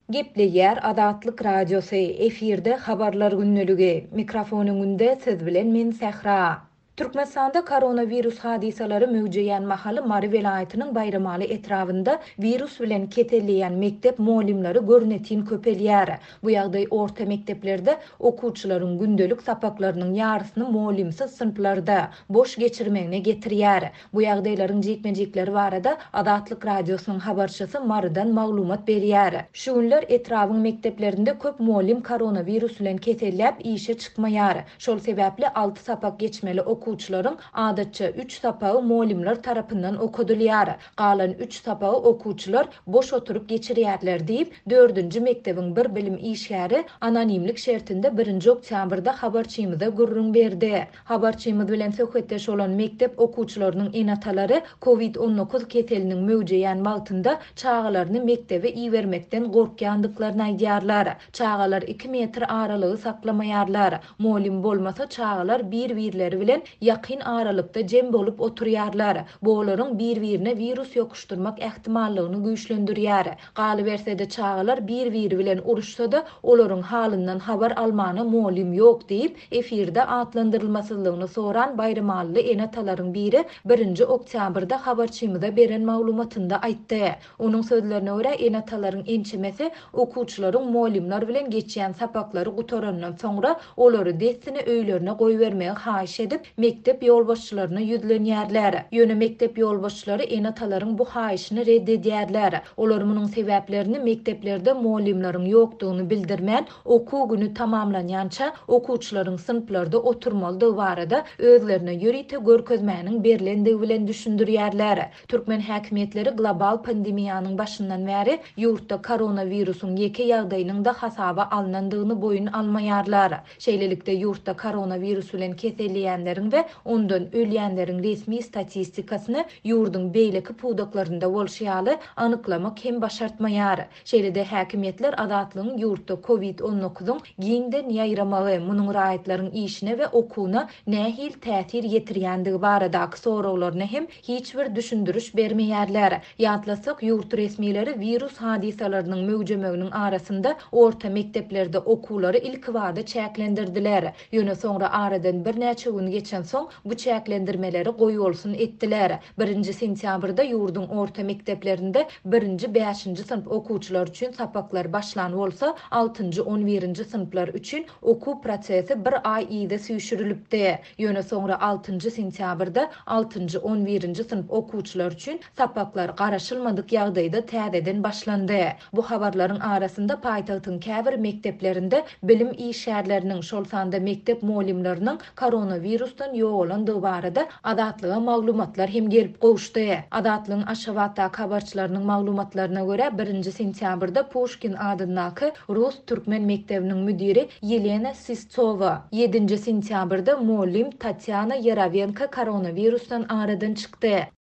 Gepleýär Adatlyk radiosy efirde habarlar günneligi. Mikrofonuňda siz bilen men Sähra. Türkmenistanda koronavirus hadisalary möwjeýän mahaly Mary welaýatynyň Bayramaly etrawynda virus bilen ketelleýän mektep molimlary görnetin köpelýär. Bu ýagdaý orta mekteplerde okuwçylaryň gündelik sapaklarynyň ýarysyny molimsiz sınıflarda boş geçirmegine getirýär. Bu ýagdaýlaryň jekmejekleri barada Adatlyk radiosynyň habarçysy Marydan maglumat berýär. Şu günler etrawyň mekteplerinde köp molim koronavirus bilen ketelläp işe çykmaýar. Şol sebäpli 6 sapak geçmeli okuwçylaryň adatça 3 sapagy molimler tarapyndan okudylýar. Galan 3 sapagy okuwçylar boş oturup geçirýärler diýip 4-nji mektebiň bir bilim işgäri anonimlik şertinde 1-nji oktýabrda habarçymyza gurrun berdi. Habarçymyz bilen söhbetdeş olan mektep okuwçylarynyň enatalary COVID-19 keteliniň möwjeýän wagtynda çağalaryny mektebe iýermekden gorkýandyklaryny aýdýarlar. Çağalar 2 metr aralygy saklamaýarlar. Molim bolmasa çağalar bir-birleri bilen ýakyn aralykda jem bolup oturýarlar. Bu olaryň bir-birine virus ýokuşdurmak ähtimallygyny güýçlendirýär. Galy bersede çağalar bir-biri bilen uruşsa-da olaryň halyndan habar almany molim ýok diýip efirde atlandyrylmasynlygyny soran Bayramaly enatalaryň biri 1-nji oktýabrda habarçymyza beren maglumatynda aýtdy. Onuň sözlerine görä enatalaryň ençemesi okuwçylaryň molimler bilen geçýän sapaklary gutarandan soňra olary dessini öýlerine goýbermegi haýyş edip mektep ýolbaşçylaryna ýüzlenýärler. Ýöne mektep ýolbaşçylary enatalaryň bu haýyşyny reddedýärler. Olar munyň sebäplerini mekteplerde molimlaryň ýokdugyny bildirmän okuw güni tamamlanýança okuwçylaryň sınıflarda oturmalydygy barada özlerine ýörite görkezmäniň berilendigi bilen düşündirýärler. Türkmen häkimetleri global pandemiýanyň başyndan bäri ýurtda koronavirusyň ýeke ýagdaýynyň da hasaba alnandygyny boyun almaýarlar. Şeýlelikde ýurtda koronavirus bilen keselleýänleriň we ondan ölýänleriň resmi statistikasyny ýurdun beýleki puwdaklarynda bolşýaly anyklamak hem başartmaýar. Şeýlede häkimetler adatlygyň ýurtda COVID-19-yň giňden ýaýramagy, munyň raýatlaryň işine we okuwuna nähil täsir ýetirýändigi baradaky sorawlaryna hem hiç bir düşündürüş bermeýärler. Ýatlasak ýurt resmileri virus hadisalarynyň möwjemeginiň arasynda orta mekteplerde okuwlary ilk wada çäklendirdiler. Ýöne soňra aradan bir näçe gün geçen soň bu çäklendirmeleri goýulsun etdiler. 1-nji sentýabrda ýurdun orta mekteplerinde 1-nji 5-nji sınıf okuwçylar üçin sapaklar başlany bolsa, 6-njy 11-nji sınıflar üçin okuw prosesi bir ay ýyda süýşürilipdi. Ýöne soňra 6-njy sentýabrda 6-njy 11-nji sınıf okuwçylar üçin sapaklar garaşylmadyk ýagdaýda täzeden başlandy. Bu habarlaryň arasynda paýtagtyň käbir mekteplerinde bilim işgärleriniň şol sanda mektep molimleriniň koronavirusdan ýoğulandygy barada adatlyga maglumatlar hem gelip gowuşdy. Adatlygyň aşawatda habarçylarynyň maglumatlaryna görä 1-nji sentýabrda Pushkin adyndaky Rus türkmen mektebiniň müdiri Yelena Sistova, 7-nji sentýabrda molim Tatyana Yaravenka koronavirusdan aradan çykdy.